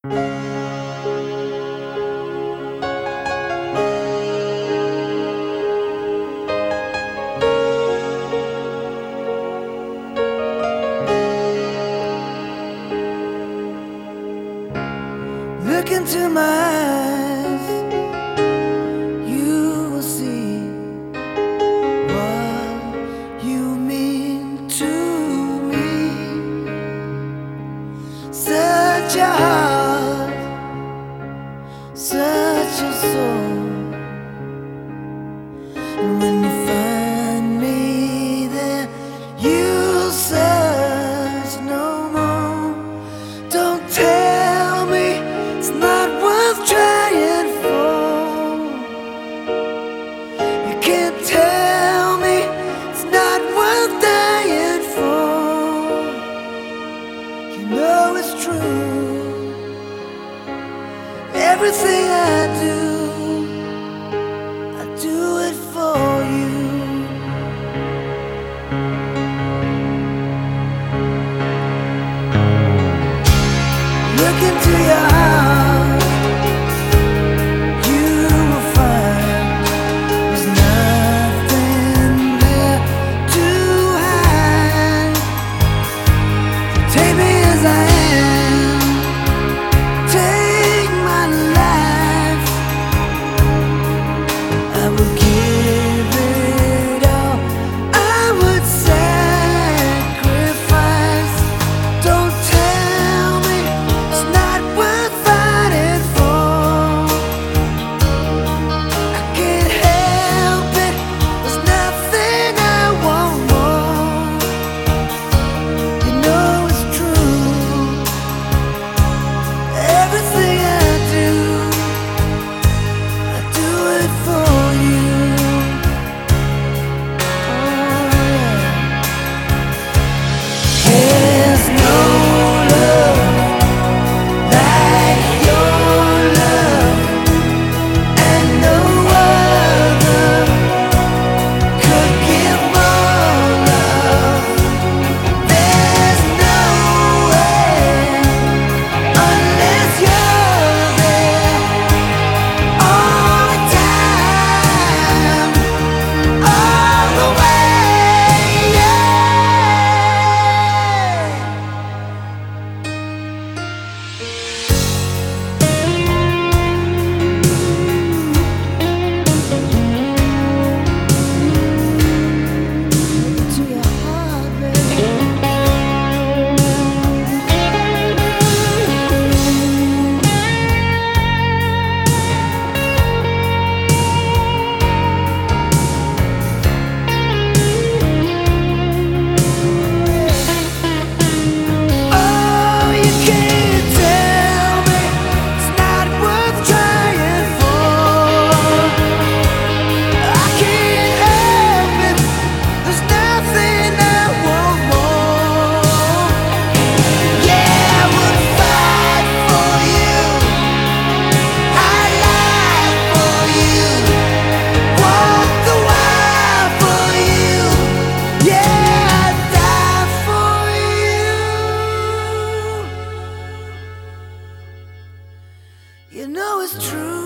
Look into my eyes, you will see what you mean to me. Such a heart, such a soul. And when you find me there, you'll search no more. Don't tell me it's not worth trying for. You can't tell me it's not worth dying for. You know it's true. Everything I do it for you. Look into your heart, you will find there's nothing there to hide. Take me as I am, take my life. I will give it all, I would sacrifice. Don't tell me it's not worth fighting for. I can't help it, there's nothing I want more. You know it's true. Everything I do it for you. Oh yeah. There's no love like your love, and no other could give more love. There's no way unless you're there all the time, all the way, yeah. To your heart, baby. Oh, you can't tell me it's not worth trying for. I can't help it, there's nothing I want more. Yeah, I would fight for you, I'd lie for you, walk the wire for you. Yeah, I'd die for you. You know it's true.